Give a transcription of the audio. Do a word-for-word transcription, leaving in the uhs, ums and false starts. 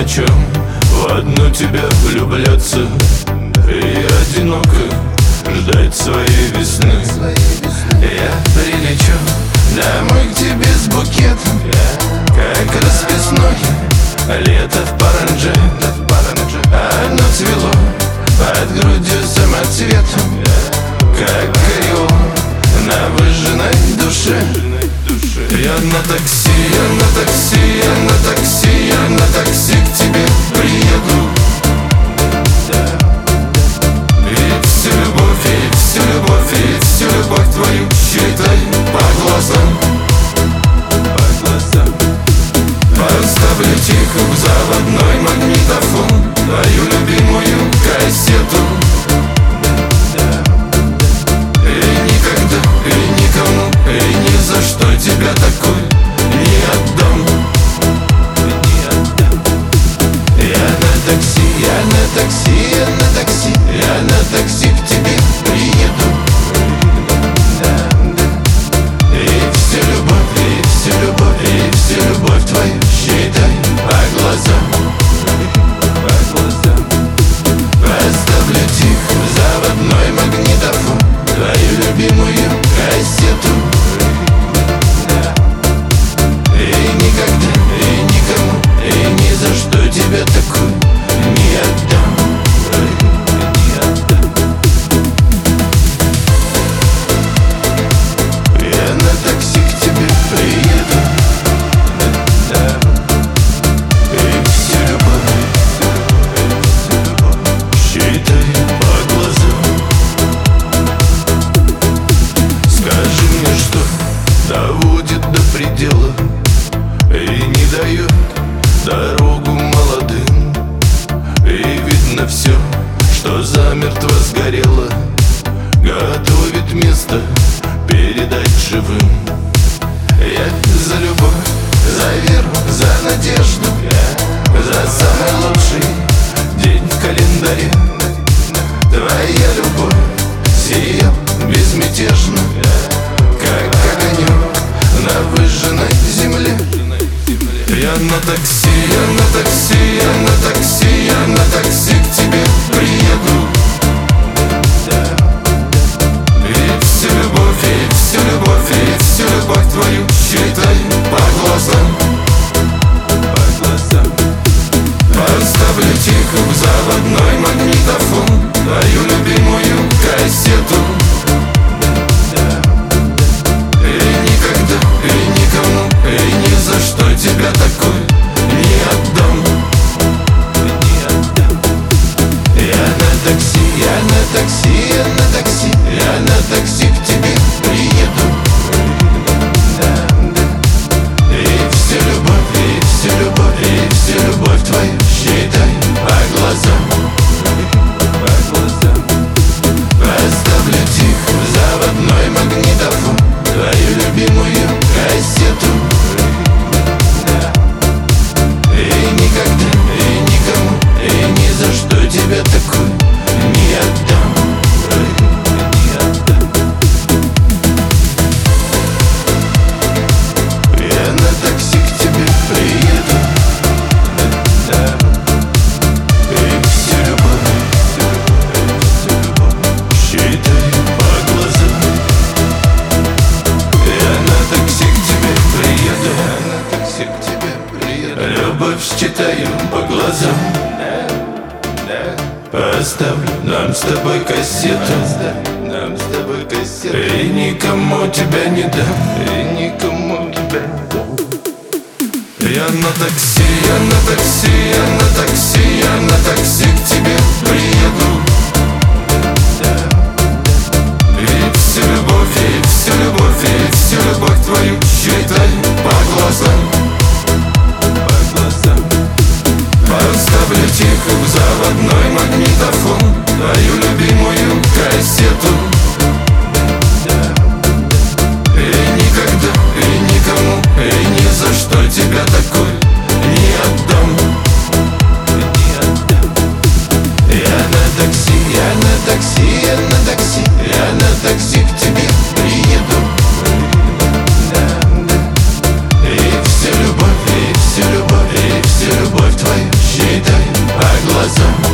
чем в одну тебя влюбляться и одиноко ждать своей весны. Я прилечу домой к тебе с букетом, как расписное лето в Паранже. Оно цвело под грудью самоцветом, как ореол на выжженной душе. Я на такси, я на такси, я на такси, я на такси к тебе приеду. И всю любовь, и всю любовь, и всю любовь твою считай по глазам. По глазам. Поставлю тихо в заводной магнитофон твою любимую кассету. И никогда, и никому, и ни за что тебя такой не отдам. Я на такси, я на такси, я на такси, я на такси к тебе приеду. И всю любовь, и всю любовь, и всю любовь твою считай по глазам. По глазам. Поставлю тихо в заводной магнитофон твою любимую кассету. И никогда, и никому, и ни за что тебя такой не отдам. Не отдам. Я на такси к тебе приеду. И всю любовь, всю любовь считай по глазам. Скажи мне, что доводит до предела и не дает дорогу молодым. И видно все, что замертво сгорело, готовит место передать живым. Я за любовь, за веру, за надежду, за самый лучший день в календаре. Твоя любовь сиял безмятежно, как огонек на выжженной земле. Я на такси, я на такси, я на такси, я на такси к тебе приеду. И всю любовь, и всю любовь, и всю любовь твою считай по глазам. По глазам. Поставлю тихо в заводной магнитофон твою любимую кассету. И никогда, и никому, и ни за что тебя такой не отдам. Не отдам. Я на такси, я на такси, я на такси, я на такси к тебе приеду. И всю любовь, и всю любовь, и всю любовь твою считай по глазам. По глазам. Поставлю тихо в заводной магнитофон твою любимую кассету. И никогда, и никому, и ни за что тебя такой не отдам. Не отдам. Я на такси к тебе приеду. И всю любовь, всю любовь считай по глазам. Я на такси к тебе приеду. Я на такси к тебе приеду. Любовь считаю по глазам. Поставлю нам с тобой кассету. Нам с тобой кассету. И никому тебя не дам. И никому тебя не дам. Я на такси, я на такси, я на такси, я на такси к тебе приеду. И всю любовь, и всю любовь, и всю любовь твою считай по глазам. По глазам. Поставлю тихо в заводной магнитофон твою любимую кассету. И никогда, и никому, и ни за что тебя такой не отдам. Не отдам. Я на такси, я на такси, я на такси, я на такси к тебе приеду. И всю любовь, и всю любовь, и всю любовь твою глаза.